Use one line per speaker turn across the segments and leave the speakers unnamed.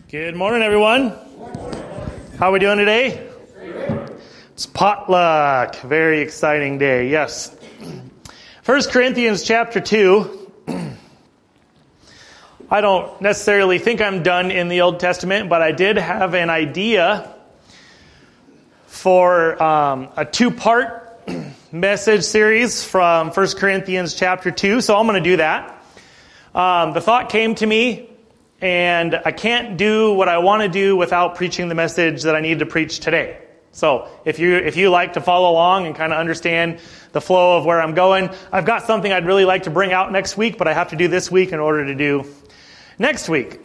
Good morning, everyone. How are we doing today? It's potluck. Very exciting day. Yes. 1 Corinthians chapter 2. I don't necessarily think I'm done in the Old Testament, but I did have an idea for a two-part message series from 1 Corinthians chapter 2, so I'm going to do that. The thought came to me, and I can't do what I want to do without preaching the message that I need to preach today. So if you like to follow along and kind of understand the flow of where I'm going, I've got something I'd really like to bring out next week, but I have to do this week in order to do next week.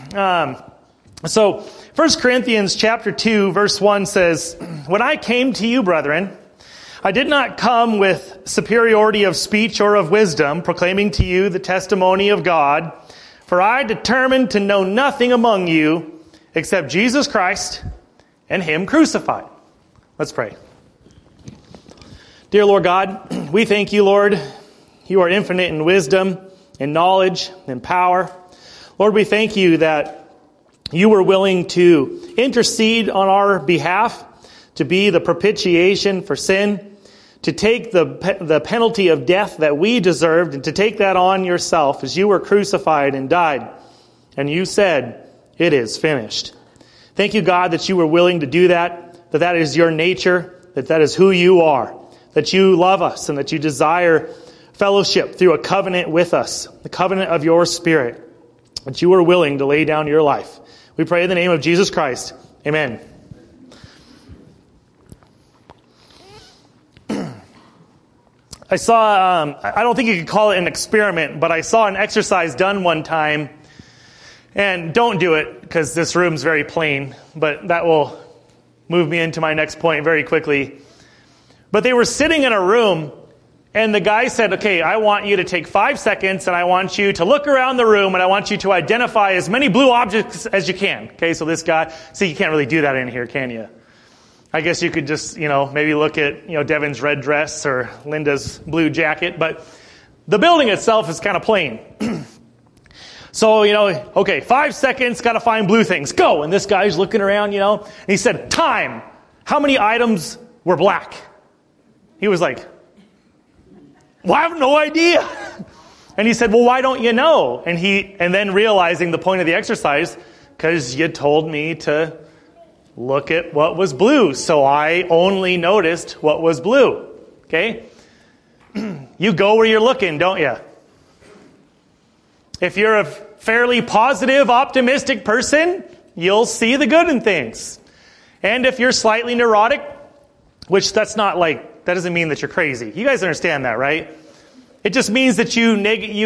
So 1 Corinthians chapter 2 verse 1 says, "When I came to you, brethren, I did not come with superiority of speech or of wisdom, proclaiming to you the testimony of God. For I determined to know nothing among you except Jesus Christ and Him crucified." Let's pray. Dear Lord God, we thank you, Lord. You are infinite in wisdom, in knowledge, in power. Lord, we thank you that you were willing to intercede on our behalf, to be the propitiation for sin, to take the penalty of death that we deserved, and to take that on yourself as you were crucified and died. And you said, "It is finished." Thank you, God, that you were willing to do that, that is your nature, that is who you are, that you love us, and that you desire fellowship through a covenant with us, the covenant of your Spirit, that you were willing to lay down your life. We pray in the name of Jesus Christ. Amen. I saw, I don't think you could call it an experiment, but I saw an exercise done one time, and don't do it because this room's very plain, but that will move me into my next point very quickly. But they were sitting in a room, and the guy said, "Okay, I want you to take 5 seconds, and I want you to look around the room, and I want you to identify as many blue objects as you can." Okay, so this guy, see, you can't really do that in here, can you? I guess you could just, maybe look at, Devin's red dress or Linda's blue jacket, but the building itself is kind of plain. So, okay, 5 seconds, got to find blue things. Go! And this guy's looking around, and he said, "Time! How many items were black?" He was like, "Well, I have no idea." And he said, "Well, why don't you know?" And then realizing the point of the exercise, "Because you told me to look at what was blue, so I only noticed what was blue." Okay? You go where you're looking, don't you? If you're a fairly positive, optimistic person, you'll see the good in things. And if you're slightly neurotic, which that doesn't mean that you're crazy. You guys understand that, right? It just means that you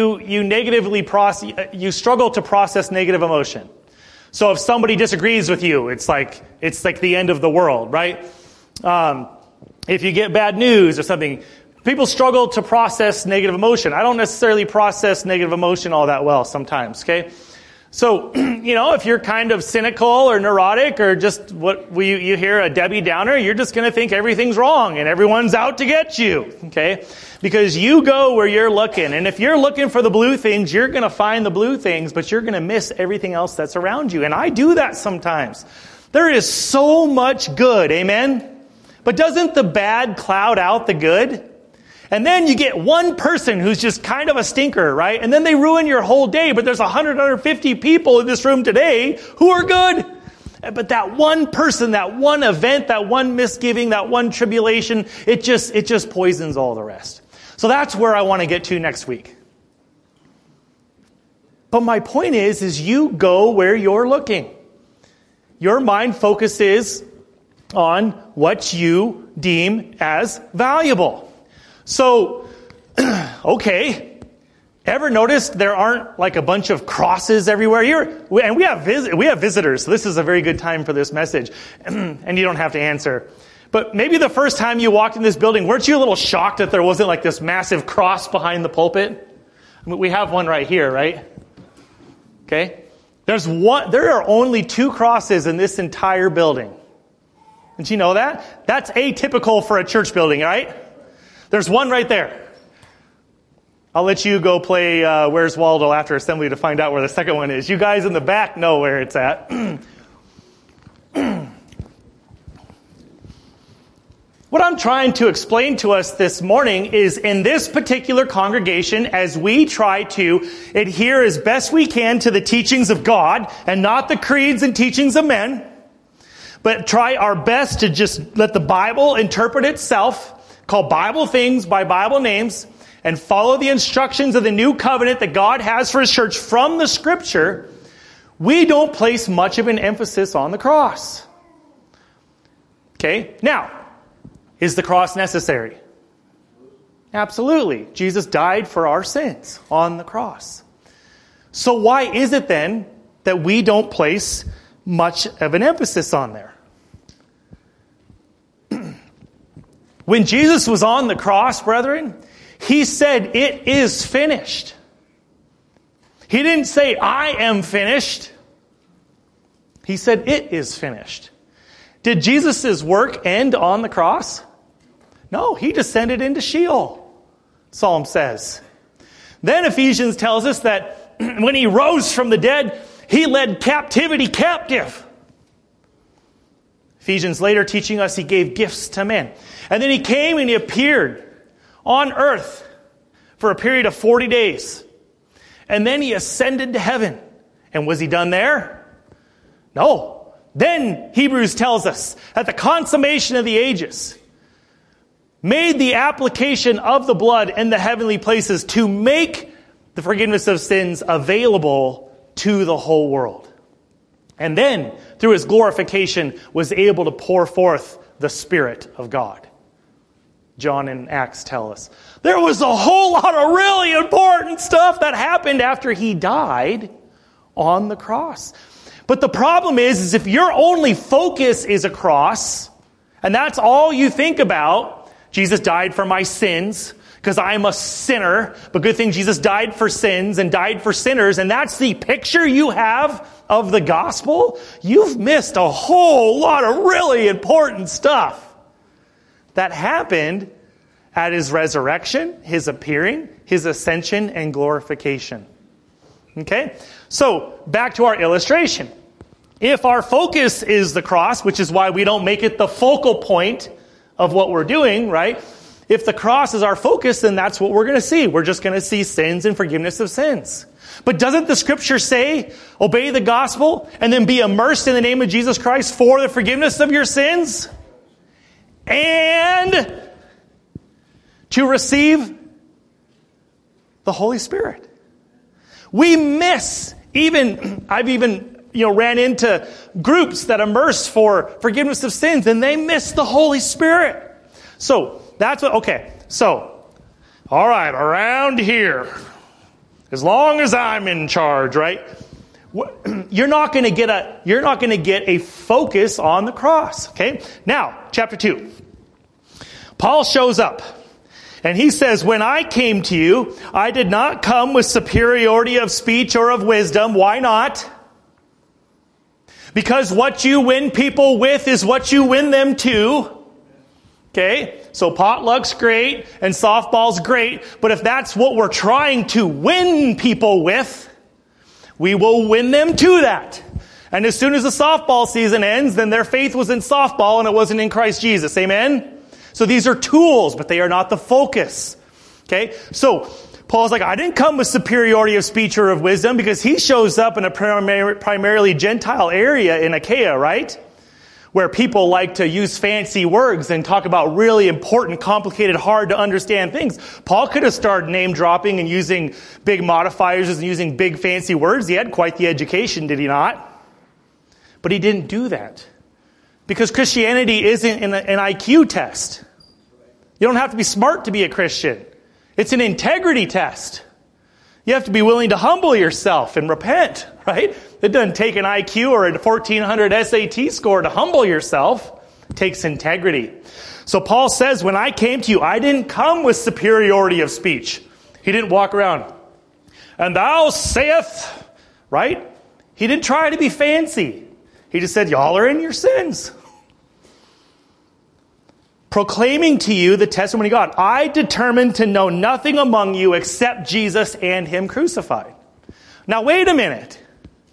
struggle to process negative emotion. So if somebody disagrees with you, it's like the end of the world, right? If you get bad news or something, people struggle to process negative emotion. I don't necessarily process negative emotion all that well sometimes, okay? So, if you're kind of cynical or neurotic or just you hear a Debbie Downer, you're just going to think everything's wrong and everyone's out to get you, okay? Because you go where you're looking. And if you're looking for the blue things, you're going to find the blue things, but you're going to miss everything else that's around you. And I do that sometimes. There is so much good, amen? But doesn't the bad cloud out the good? And then you get one person who's just kind of a stinker, right? And then they ruin your whole day, but there's 150 people in this room today who are good. But that one person, that one event, that one misgiving, that one tribulation, it just poisons all the rest. So that's where I want to get to next week. But my point is you go where you're looking. Your mind focuses on what you deem as valuable. So, okay, ever noticed there aren't like a bunch of crosses everywhere here? And we have visitors, so this is a very good time for this message. And you don't have to answer. But maybe the first time you walked in this building, weren't you a little shocked that there wasn't like this massive cross behind the pulpit? I mean, we have one right here, right? Okay. There are only 2 crosses in this entire building. Did you know that? That's atypical for a church building, right? There's one right there. I'll let you go play Where's Waldo after assembly to find out where the second one is. You guys in the back know where it's at. What I'm trying to explain to us this morning is in this particular congregation, as we try to adhere as best we can to the teachings of God and not the creeds and teachings of men, but try our best to just let the Bible interpret itself, call Bible things by Bible names, and follow the instructions of the new covenant that God has for His church from the Scripture, we don't place much of an emphasis on the cross. Okay? Now, is the cross necessary? Absolutely. Jesus died for our sins on the cross. So why is it then that we don't place much of an emphasis on there? When Jesus was on the cross, brethren, He said, "It is finished." He didn't say, "I am finished." He said, "It is finished." Did Jesus' work end on the cross? No, He descended into Sheol, Psalm says. Then Ephesians tells us that when He rose from the dead, He led captivity captive. Ephesians later teaching us He gave gifts to men. And then He came and He appeared on earth for a period of 40 days. And then He ascended to heaven. And was He done there? No. Then Hebrews tells us at the consummation of the ages, made the application of the blood in the heavenly places to make the forgiveness of sins available to the whole world. And then, through His glorification, was able to pour forth the Spirit of God. John and Acts tell us. There was a whole lot of really important stuff that happened after He died on the cross. But the problem is if your only focus is a cross, and that's all you think about, Jesus died for my sins, because I'm a sinner, but good thing Jesus died for sins and died for sinners, and that's the picture you have of the gospel, you've missed a whole lot of really important stuff that happened at His resurrection, His appearing, His ascension, and glorification. Okay? So, back to our illustration. If our focus is the cross, which is why we don't make it the focal point of what we're doing, right? If the cross is our focus, then that's what we're going to see. We're just going to see sins and forgiveness of sins. But doesn't the Scripture say, obey the gospel and then be immersed in the name of Jesus Christ for the forgiveness of your sins? And to receive the Holy Spirit. We miss, I've even ran into groups that immerse for forgiveness of sins, and they miss the Holy Spirit. So, that's what, okay. So, all right, around here, as long as I'm in charge, right? You're not going to get a focus on the cross, okay? Now, chapter 2. Paul shows up. And he says, when I came to you, I did not come with superiority of speech or of wisdom. Why not? Because what you win people with is what you win them to. Okay? So potluck's great and softball's great. But if that's what we're trying to win people with, we will win them to that. And as soon as the softball season ends, then their faith was in softball and it wasn't in Christ Jesus. Amen? So these are tools, but they are not the focus. Okay? So Paul's like, I didn't come with superiority of speech or of wisdom, because he shows up in a primarily Gentile area in Achaia, right? Where people like to use fancy words and talk about really important, complicated, hard to understand things. Paul could have started name dropping and using big modifiers and using big fancy words. He had quite the education, did he not? But he didn't do that. Because Christianity isn't an IQ test. You don't have to be smart to be a Christian. It's an integrity test. You have to be willing to humble yourself and repent, right? It doesn't take an IQ or a 1400 SAT score to humble yourself. It takes integrity. So Paul says, when I came to you, I didn't come with superiority of speech. He didn't walk around, and thou sayest, right? He didn't try to be fancy. He just said, y'all are in your sins. proclaiming to you the testimony of God. I determined to know nothing among you except Jesus and him crucified. Now wait a minute.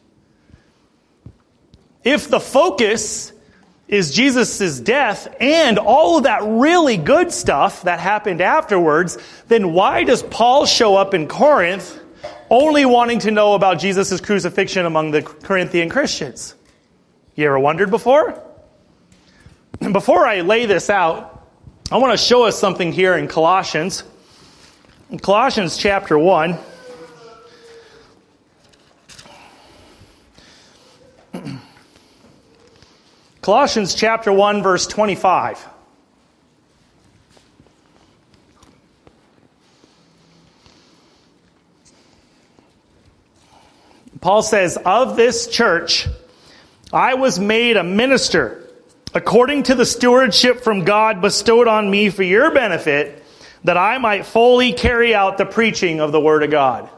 If the focus is Jesus' death and all of that really good stuff that happened afterwards, then why does Paul show up in Corinth only wanting to know about Jesus' crucifixion among the Corinthian Christians? You ever wondered before? Before I lay this out, I want to show us something here in Colossians. In Colossians chapter 1, Colossians chapter 1, verse 25. Paul says, of this church I was made a minister according to the stewardship from God bestowed on me for your benefit, that I might fully carry out the preaching of the Word of God.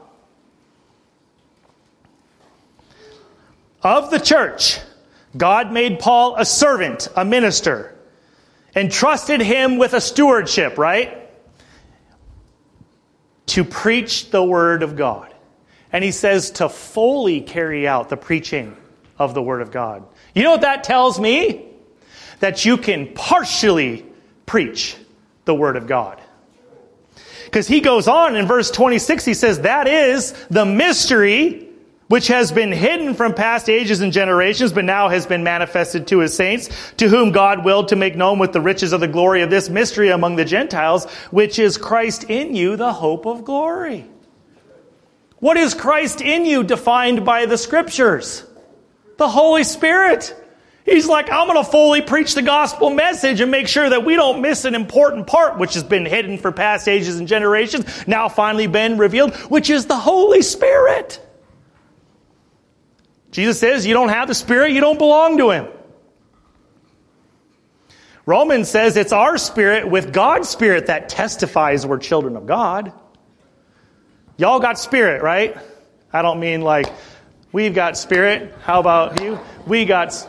Of the church, God made Paul a servant, a minister, and trusted him with a stewardship, right? To preach the Word of God. And he says to fully carry out the preaching of the Word of God. You know what that tells me? That you can partially preach the Word of God. Because he goes on in verse 26, he says, that is the mystery which has been hidden from past ages and generations, but now has been manifested to his saints, to whom God willed to make known with the riches of the glory of this mystery among the Gentiles, which is Christ in you, the hope of glory. What is Christ in you defined by the Scriptures? The Holy Spirit. He's like, I'm going to fully preach the gospel message and make sure that we don't miss an important part, which has been hidden for past ages and generations, now finally been revealed, which is the Holy Spirit. Jesus says, you don't have the Spirit, you don't belong to him. Romans says it's our spirit with God's Spirit that testifies we're children of God. Y'all got Spirit, right? I don't mean like, we've got Spirit. How about you? We got...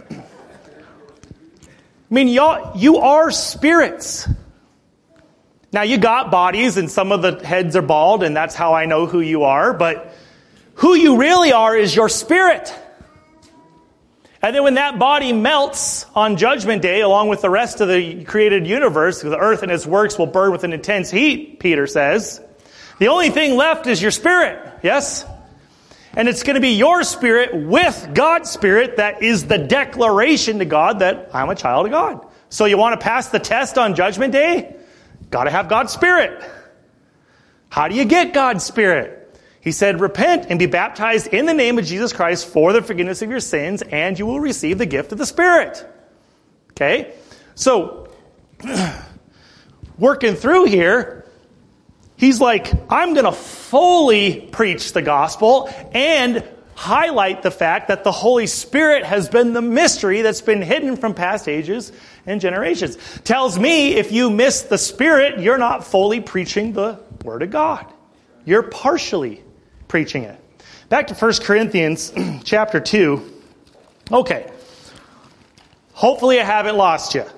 I mean, y'all, you are spirits. Now, you got bodies, and some of the heads are bald, and that's how I know who you are. But who you really are is your spirit. And then when that body melts on Judgment Day, along with the rest of the created universe, the earth and its works will burn with an intense heat, Peter says, the only thing left is your spirit. Yes? And it's going to be your spirit with God's Spirit that is the declaration to God that I'm a child of God. So you want to pass the test on Judgment Day? Got to have God's Spirit. How do you get God's Spirit? He said, repent and be baptized in the name of Jesus Christ for the forgiveness of your sins, and you will receive the gift of the Spirit. Okay? So, working through here, he's like, I'm going to fully preach the gospel and highlight the fact that the Holy Spirit has been the mystery that's been hidden from past ages and generations. Tells me if you miss the Spirit, you're not fully preaching the Word of God. You're partially preaching it. Back to 1 Corinthians chapter 2. Okay. Hopefully I haven't lost you.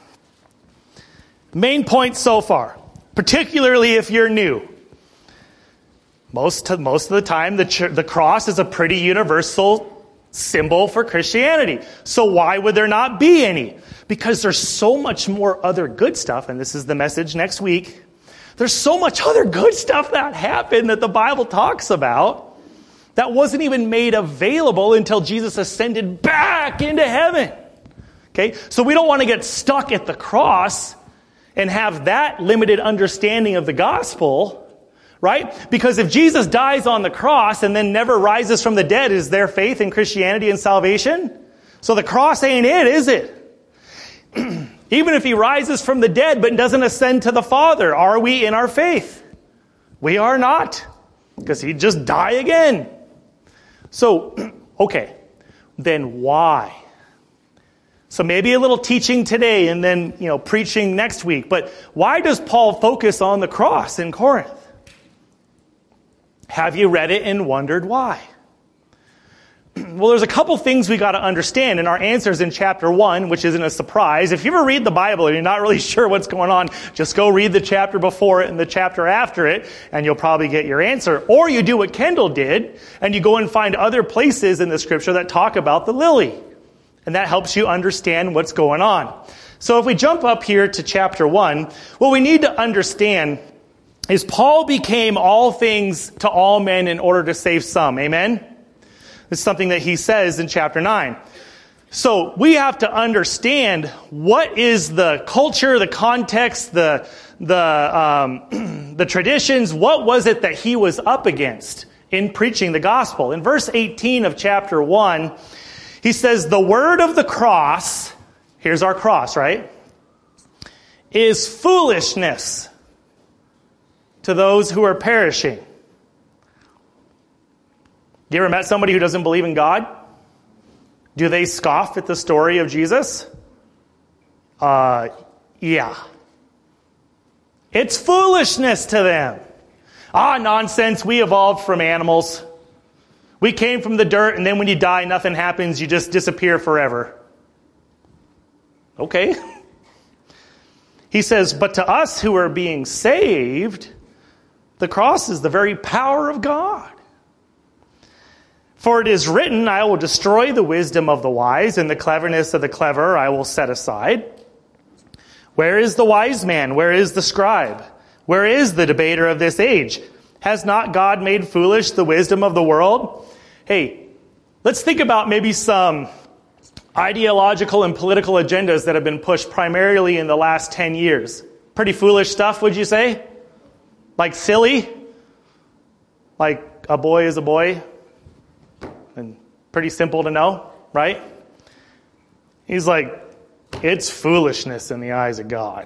Main point so far. Particularly if you're new. Most of the time, the cross is a pretty universal symbol for Christianity. So why would there not be any? Because there's so much more other good stuff, and this is the message next week. There's so much other good stuff that happened that the Bible talks about that wasn't even made available until Jesus ascended back into heaven. Okay? So we don't want to get stuck at the cross and have that limited understanding of the gospel, right? Because if Jesus dies on the cross and then never rises from the dead, is there faith in Christianity and salvation? So the cross ain't it, is it? Even if he rises from the dead but doesn't ascend to the Father, are we in our faith? We are not, because he'd just die again. So, okay, then why? So maybe a little teaching today and then, preaching next week. But why does Paul focus on the cross in Corinth? Have you read it and wondered why? Well, there's a couple things we got to understand in our answers in chapter 1, which isn't a surprise. If you ever read the Bible and you're not really sure what's going on, just go read the chapter before it and the chapter after it, and you'll probably get your answer. Or you do what Kendall did, and you go and find other places in the scripture that talk about the lily. And that helps you understand what's going on. So if we jump up here to chapter 1, what we need to understand is Paul became all things to all men in order to save some. Amen? It's something that he says in chapter 9. So we have to understand what is the culture, the context, the traditions. What was it that he was up against in preaching the gospel? In verse 18 of chapter 1, he says, the word of the cross, here's our cross, right, is foolishness to those who are perishing. You ever met somebody who doesn't believe in God? Do they scoff at the story of Jesus? Yeah. It's foolishness to them. Nonsense. We evolved from animals. We came from the dirt, and then when you die, nothing happens. You just disappear forever. Okay. He says, but to us who are being saved, the cross is the very power of God. For it is written, I will destroy the wisdom of the wise, and the cleverness of the clever I will set aside. Where is the wise man? Where is the scribe? Where is the debater of this age? Has not God made foolish the wisdom of the world? Hey, let's think about maybe some ideological and political agendas that have been pushed primarily in the last 10 years. Pretty foolish stuff, would you say? Like silly? Like a boy is a boy? And pretty simple to know, right? He's like, it's foolishness in the eyes of God.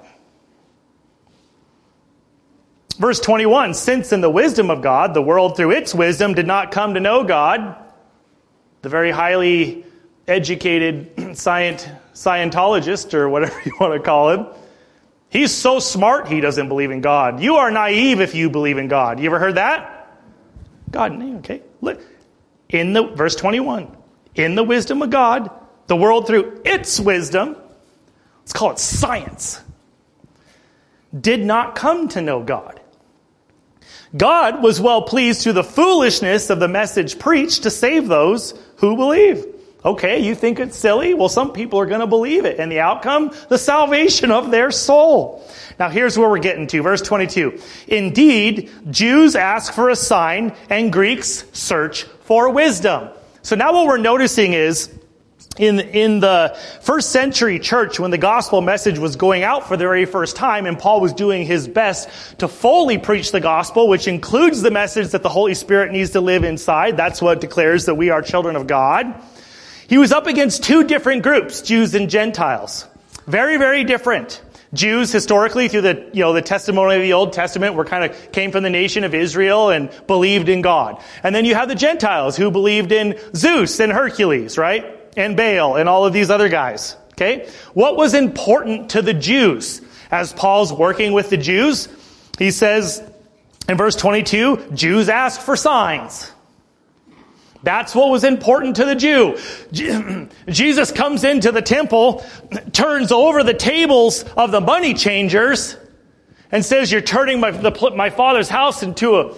Verse 21, since in the wisdom of God, the world through its wisdom did not come to know God, the very highly educated Scientologist, or whatever you want to call him, he's so smart he doesn't believe in God. You are naive if you believe in God. You ever heard that? God, okay. Look. Verse 21, in the wisdom of God, the world through its wisdom, let's call it science, did not come to know God. God was well pleased through the foolishness of the message preached to save those who believe. Okay, you think it's silly? Well, some people are going to believe it. And the outcome? The salvation of their soul. Now here's where we're getting to. Verse 22. Indeed, Jews ask for a sign and Greeks search for wisdom. So now what we're noticing is in the first century church, when the gospel message was going out for the very first time, and Paul was doing his best to fully preach the gospel, which includes the message that the Holy Spirit needs to live inside. That's what declares that we are children of God. He was up against two different groups, Jews and Gentiles. Very, very different. Jews historically through the testimony of the Old Testament came from the nation of Israel and believed in God. And then you have the Gentiles who believed in Zeus and Hercules, right? And Baal and all of these other guys. Okay? What was important to the Jews? As Paul's working with the Jews, he says in verse 22, Jews ask for signs. That's what was important to the Jew. Jesus comes into the temple, turns over the tables of the money changers, and says, "You're turning my father's house into a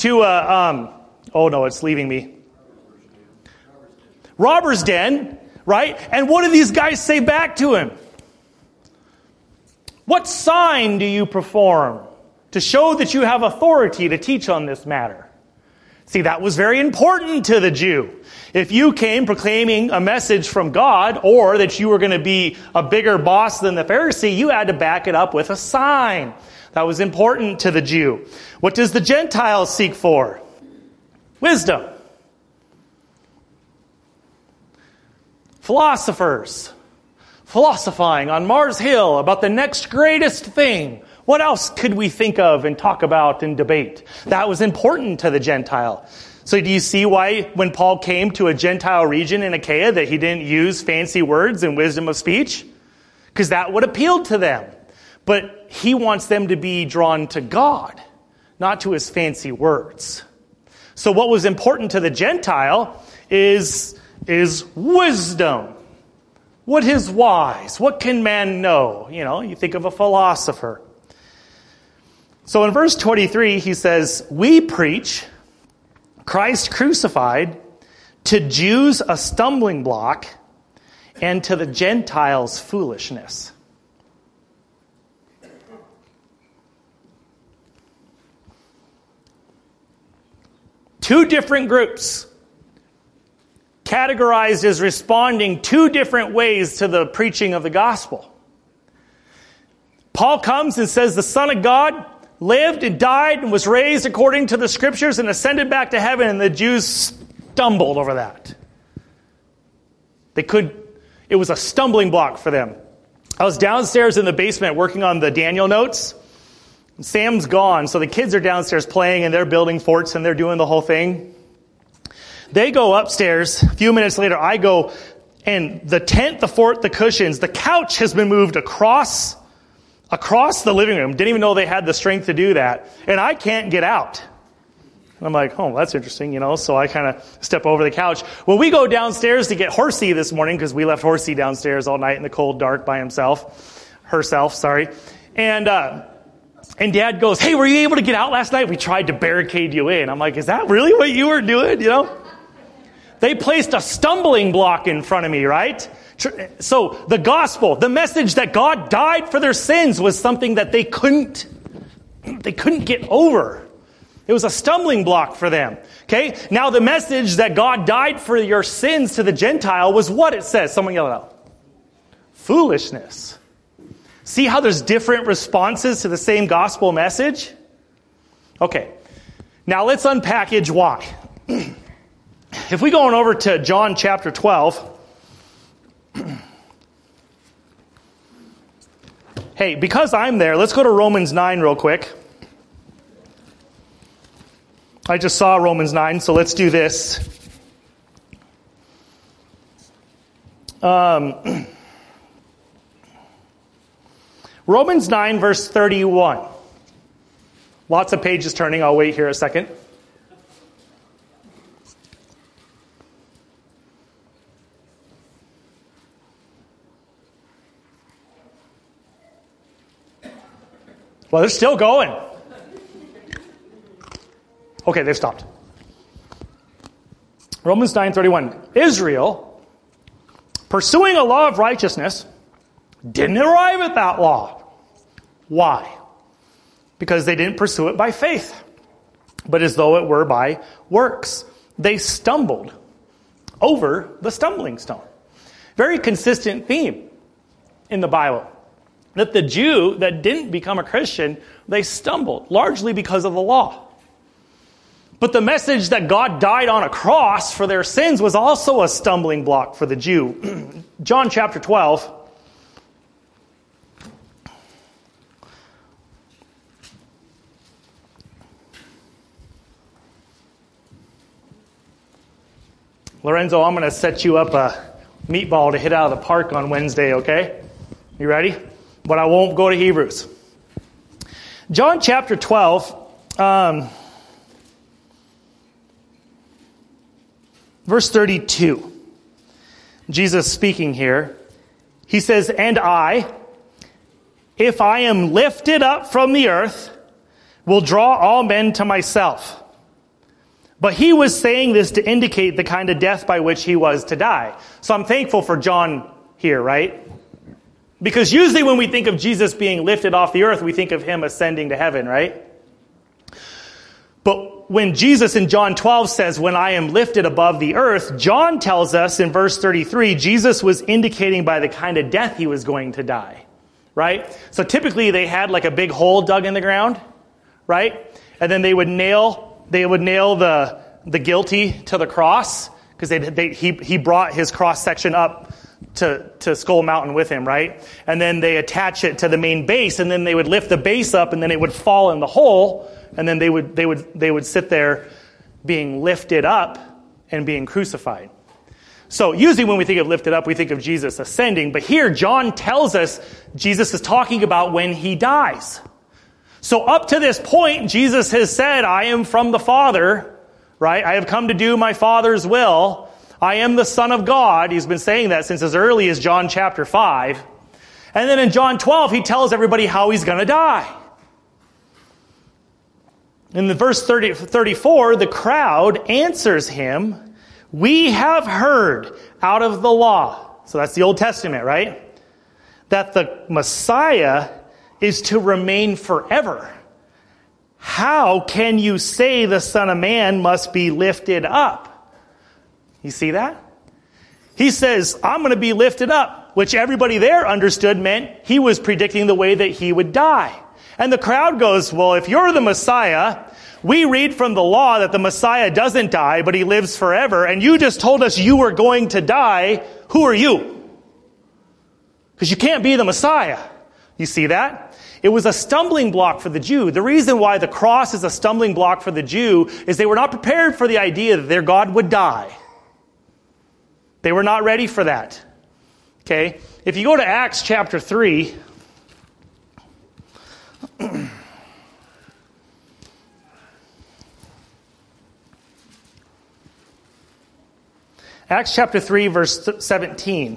oh no, it's leaving me. Robber's den, right?" And what do these guys say back to him? What sign do you perform to show that you have authority to teach on this matter? See, that was very important to the Jew. If you came proclaiming a message from God, or that you were going to be a bigger boss than the Pharisee, you had to back it up with a sign. That was important to the Jew. What does the Gentile seek for? Wisdom. Philosophers. Philosophizing on Mars Hill about the next greatest thing. What else could we think of and talk about and debate? That was important to the Gentile. So do you see why when Paul came to a Gentile region in Achaia that he didn't use fancy words and wisdom of speech? Because that would appeal to them. But he wants them to be drawn to God, not to his fancy words. So what was important to the Gentile is is wisdom. What is wise? What can man know? You think of a philosopher. So in verse 23, he says, we preach Christ crucified, to Jews a stumbling block, and to the Gentiles foolishness. Two different groups, categorized as responding two different ways to the preaching of the gospel. Paul comes and says the Son of God lived and died and was raised according to the Scriptures and ascended back to heaven, and the Jews stumbled over that. It was a stumbling block for them. I was downstairs in the basement working on the Daniel notes. Sam's gone, so the kids are downstairs playing and they're building forts and they're doing the whole thing. They go upstairs. A few minutes later, I go, and the tent, the fort, the cushions, the couch has been moved across the living room. Didn't even know they had the strength to do that. And I can't get out. I'm like, oh, that's interesting, So I kind of step over the couch. Well, we go downstairs to get Horsey this morning because we left Horsey downstairs all night in the cold dark by herself. And Dad goes, hey, were you able to get out last night? We tried to barricade you in. I'm like, is that really what you were doing? They placed a stumbling block in front of me, right? So the gospel, the message that God died for their sins was something that they couldn't get over. It was a stumbling block for them. Okay? Now the message that God died for your sins to the Gentile was what it says. Someone yell it out. Foolishness. See how there's different responses to the same gospel message? Okay. Now let's unpackage why. If we go on over to John chapter 12. Hey, because I'm there, let's go to Romans 9 real quick. I just saw Romans 9, so let's do this. Romans 9, verse 31. Lots of pages turning. I'll wait here a second. Well, they're still going. Okay, they've stopped. Romans 9:31. Israel, pursuing a law of righteousness, didn't arrive at that law. Why? Because they didn't pursue it by faith, but as though it were by works. They stumbled over the stumbling stone. Very consistent theme in the Bible. That the Jew that didn't become a Christian, they stumbled, largely because of the law. But the message that God died on a cross for their sins was also a stumbling block for the Jew. John chapter 12. Lorenzo, I'm going to set you up a meatball to hit out of the park on Wednesday, okay? You ready? But I won't go to Hebrews. John chapter 12, verse 32. Jesus speaking here. He says, and I, if I am lifted up from the earth, will draw all men to myself. But he was saying this to indicate the kind of death by which he was to die. So I'm thankful for John here, right? Because usually when we think of Jesus being lifted off the earth, we think of him ascending to heaven, right? But when Jesus in John 12 says, when I am lifted above the earth, John tells us in verse 33, Jesus was indicating by the kind of death he was going to die, right? So typically they had like a big hole dug in the ground, right? And then they would nail the guilty to the cross, because he brought his cross section up to Skull Mountain with him, right? And then they attach it to the main base, and then they would lift the base up, and then it would fall in the hole, and then they would sit there being lifted up and being crucified. So usually when we think of lifted up, we think of Jesus ascending, but here John tells us Jesus is talking about when he dies. So up to this point, Jesus has said, I am from the Father, right? I have come to do my Father's will. I am the Son of God. He's been saying that since as early as John chapter 5. And then in John 12, he tells everybody how he's going to die. In the verse 34, the crowd answers him, "We have heard out of the law," so that's the Old Testament, right? "That the Messiah is to remain forever. How can you say the Son of Man must be lifted up?" You see that? He says, "I'm going to be lifted up," which everybody there understood meant he was predicting the way that he would die. And the crowd goes, "Well, if you're the Messiah, we read from the law that the Messiah doesn't die, but he lives forever. And you just told us you were going to die. Who are you? Because you can't be the Messiah." You see that? It was a stumbling block for the Jew. The reason why the cross is a stumbling block for the Jew is they were not prepared for the idea that their God would die. They were not ready for that. Okay? If you go to Acts chapter 3, Acts chapter 3, verse 17.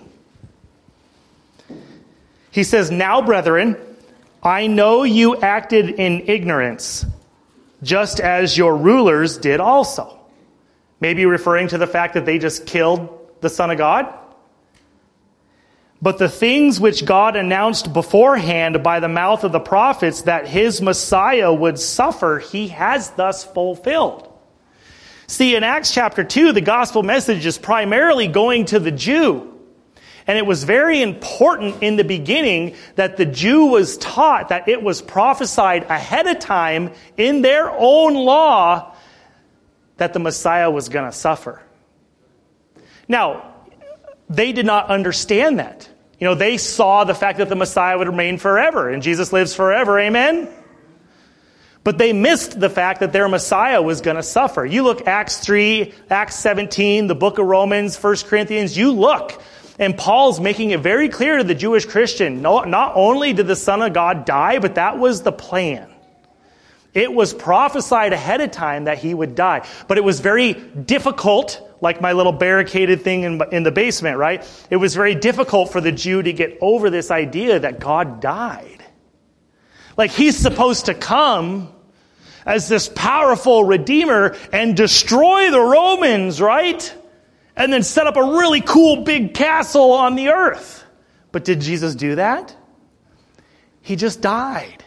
He says, "Now, brethren, I know you acted in ignorance, just as your rulers did also." Maybe referring to the fact that they just killed the Son of God. "But the things which God announced beforehand by the mouth of the prophets that his Messiah would suffer, he has thus fulfilled." See, in Acts chapter 2, the gospel message is primarily going to the Jew. And it was very important in the beginning that the Jew was taught that it was prophesied ahead of time in their own law that the Messiah was going to suffer. Now, they did not understand that. They saw the fact that the Messiah would remain forever, and Jesus lives forever, amen? But they missed the fact that their Messiah was going to suffer. You look Acts 3, Acts 17, the book of Romans, 1 Corinthians, you look, and Paul's making it very clear to the Jewish Christian, not only did the Son of God die, but that was the plan. It was prophesied ahead of time that he would die. But it was very difficult, like my little barricaded thing in the basement, right? It was very difficult for the Jew to get over this idea that God died. Like he's supposed to come as this powerful Redeemer and destroy the Romans, right? And then set up a really cool big castle on the earth. But did Jesus do that? He just died.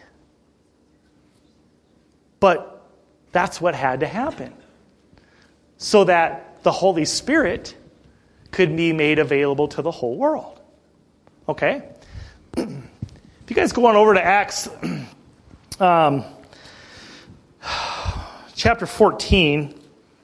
But that's what had to happen. So that the Holy Spirit could be made available to the whole world. Okay? If you guys go on over to Acts chapter 14.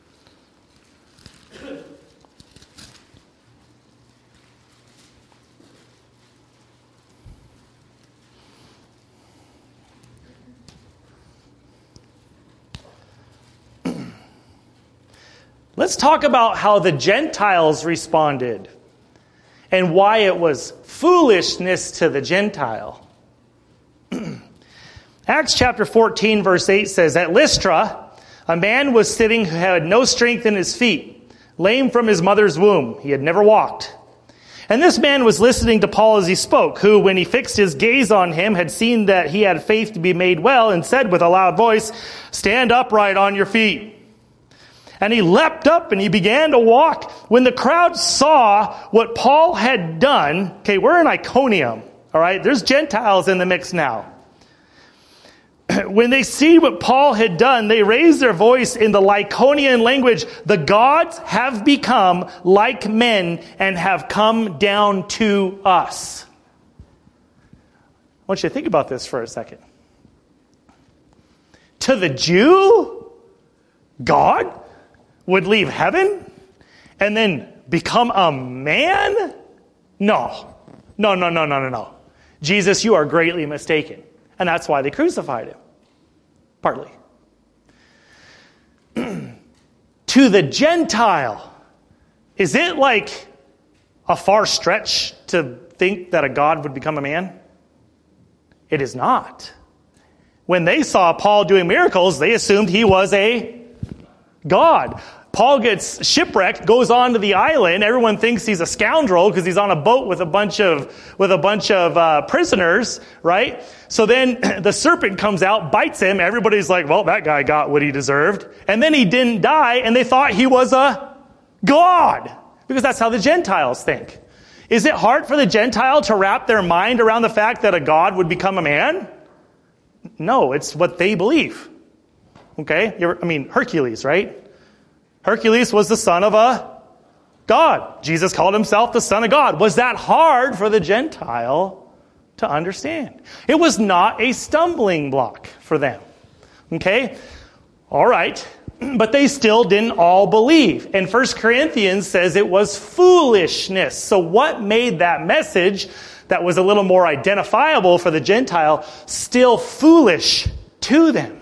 Let's talk about how the Gentiles responded and why it was foolishness to the Gentile. Acts chapter 14 verse 8 says, "At Lystra, a man was sitting who had no strength in his feet, lame from his mother's womb. He had never walked. And this man was listening to Paul as he spoke, who, when he fixed his gaze on him, had seen that he had faith to be made well, and said with a loud voice, 'Stand upright on your feet.' And he leapt up and he began to walk. When the crowd saw what Paul had done," okay, we're in Iconium, all right? There's Gentiles in the mix now. "When they see what Paul had done, they raised their voice in the Lycaonian language. 'The gods have become like men and have come down to us.'" I want you to think about this for a second. To the Jew, God would leave heaven and then become a man? No. Jesus, you are greatly mistaken. And that's why they crucified him. Partly. To the Gentile, is it like a far stretch to think that a God would become a man? It is not. When they saw Paul doing miracles, they assumed he was a God. Paul gets shipwrecked, goes on to the island. Everyone thinks he's a scoundrel because he's on a boat with a bunch of prisoners, right? So then the serpent comes out, bites him. Everybody's like, well, that guy got what he deserved. And then he didn't die, and they thought he was a god, because that's how the Gentiles think. Is it hard for the Gentile to wrap their mind around the fact that a god would become a man? No, it's what they believe. Okay? Hercules, right? Hercules was the son of a god. Jesus called himself the Son of God. Was that hard for the Gentile to understand? It was not a stumbling block for them. Okay? All right. But they still didn't all believe. And 1 Corinthians says it was foolishness. So what made that message that was a little more identifiable for the Gentile still foolish to them?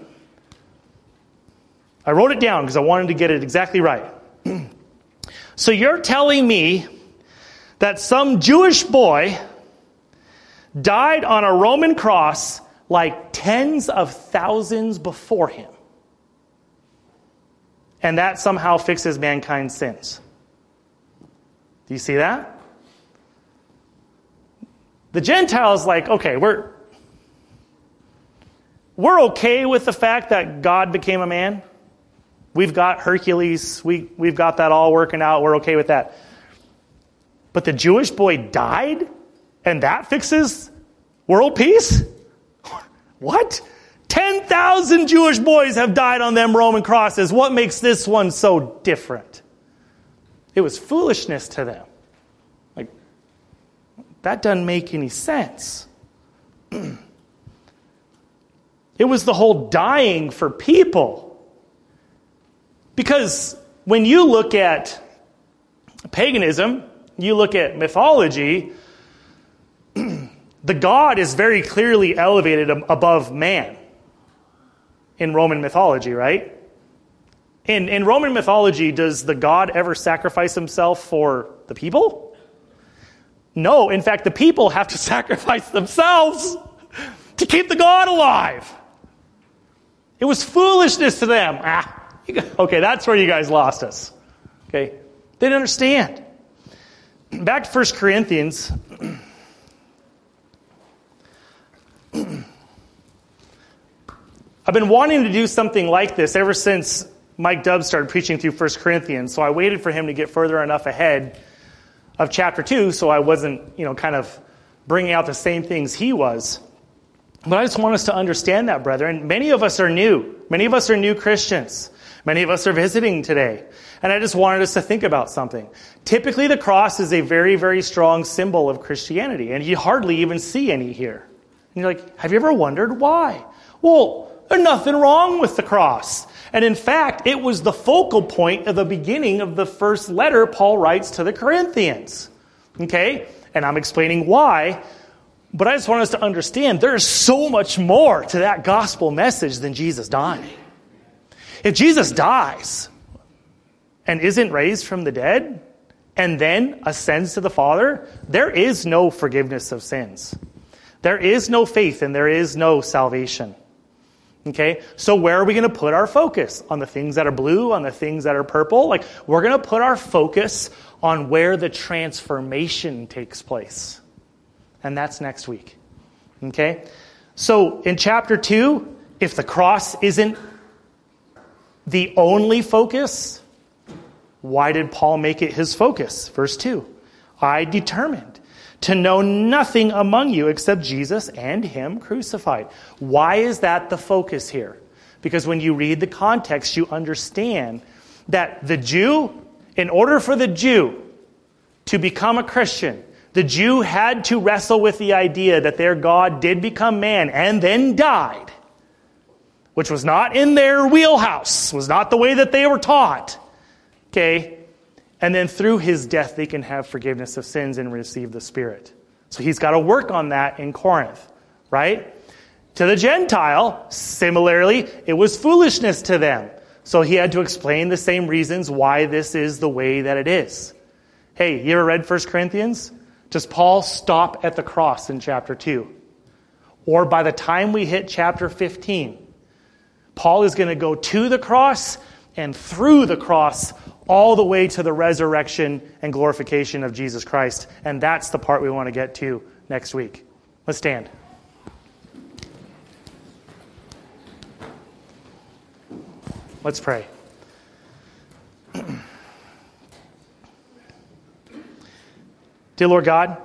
I wrote it down because I wanted to get it exactly right. So you're telling me that some Jewish boy died on a Roman cross like tens of thousands before him, and that somehow fixes mankind's sins? Do you see that? The Gentiles like, okay, we're okay with the fact that God became a man. We've got Hercules. We've got that all working out. We're okay with that. But the Jewish boy died, and that fixes world peace? What? 10,000 Jewish boys have died on them Roman crosses. What makes this one so different? It was foolishness to them. Like, that doesn't make any sense. It was the whole dying for people. Because when you look at paganism, you look at mythology, the god is very clearly elevated above man in Roman mythology, right? In Roman mythology, does the god ever sacrifice himself for the people? No, in fact, the people have to sacrifice themselves to keep the god alive. It was foolishness to them. Okay, that's where you guys lost us. Okay, they didn't understand. Back to 1 Corinthians. I've been wanting to do something like this ever since Mike Dubbs started preaching through 1 Corinthians, so I waited for him to get further enough ahead of chapter 2 so I wasn't, kind of bringing out the same things he was. But I just want us to understand that, brethren. Many of us are new. Many of us are new Christians. Many of us are visiting today. And I just wanted us to think about something. Typically, the cross is a very, very strong symbol of Christianity, and you hardly even see any here. And you're like, have you ever wondered why? Well, there's nothing wrong with the cross. And in fact, it was the focal point of the beginning of the first letter Paul writes to the Corinthians. Okay? And I'm explaining why. But I just want us to understand there is so much more to that gospel message than Jesus dying. If Jesus dies and isn't raised from the dead and then ascends to the Father, there is no forgiveness of sins. There is no faith and there is no salvation. Okay? So where are we going to put our focus? On the things that are blue, on the things that are purple? Like, we're going to put our focus on where the transformation takes place. And that's next week. Okay? So in chapter 2, if the cross isn't the only focus, why did Paul make it his focus? Verse 2, I determined to know nothing among you except Jesus and him crucified. Why is that the focus here? Because when you read the context, you understand that the Jew, in order for the Jew to become a Christian, the Jew had to wrestle with the idea that their God did become man and then died, which was not in their wheelhouse, was not the way that they were taught. Okay? And then through his death, they can have forgiveness of sins and receive the Spirit. So he's got to work on that in Corinth, right? To the Gentile, similarly, it was foolishness to them. So he had to explain the same reasons why this is the way that it is. Hey, you ever read 1 Corinthians? Does Paul stop at the cross in chapter 2? Or by the time we hit chapter 15, Paul is going to go to the cross and through the cross all the way to the resurrection and glorification of Jesus Christ. And that's the part we want to get to next week. Let's stand. Let's pray. Dear Lord God,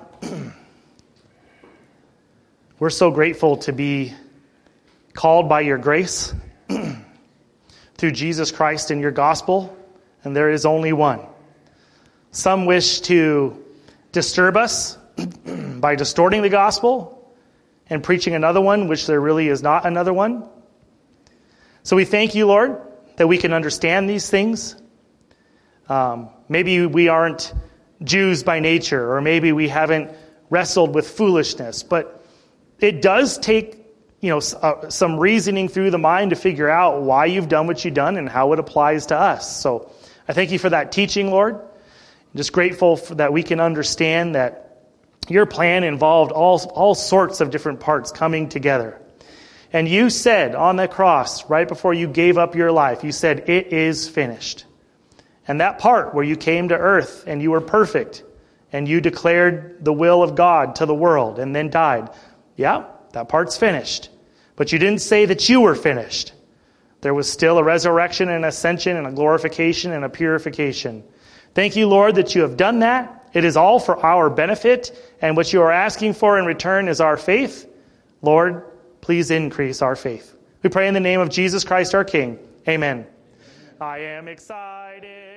we're so grateful to be called by your grace through Jesus Christ and your gospel, and there is only one. Some wish to disturb us by distorting the gospel and preaching another one, which there really is not another one. So we thank you, Lord, that we can understand these things. Maybe we aren't Jews by nature, or maybe we haven't wrestled with foolishness, but it does take some reasoning through the mind to figure out why you've done what you've done and how it applies to us. So I thank you for that teaching, Lord. I'm just grateful that we can understand that your plan involved all sorts of different parts coming together. And you said on the cross, right before you gave up your life, you said, "It is finished." And that part where you came to earth and you were perfect and you declared the will of God to the world and then died. Yeah, that part's finished. But you didn't say that you were finished. There was still a resurrection and ascension and a glorification and a purification. Thank you, Lord, that you have done that. It is all for our benefit. And what you are asking for in return is our faith. Lord, please increase our faith. We pray in the name of Jesus Christ, our King. Amen. I am excited.